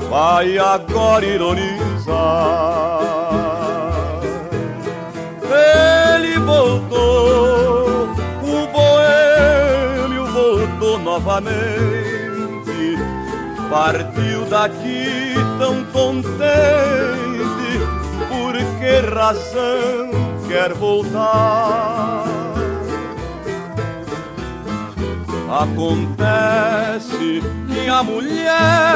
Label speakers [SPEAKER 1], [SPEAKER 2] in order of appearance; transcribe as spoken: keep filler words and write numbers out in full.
[SPEAKER 1] vai agora ironizar. Ele voltou, o boêmio voltou novamente, partiu daqui tão contente. Por que razão quer voltar? Acontece que a mulher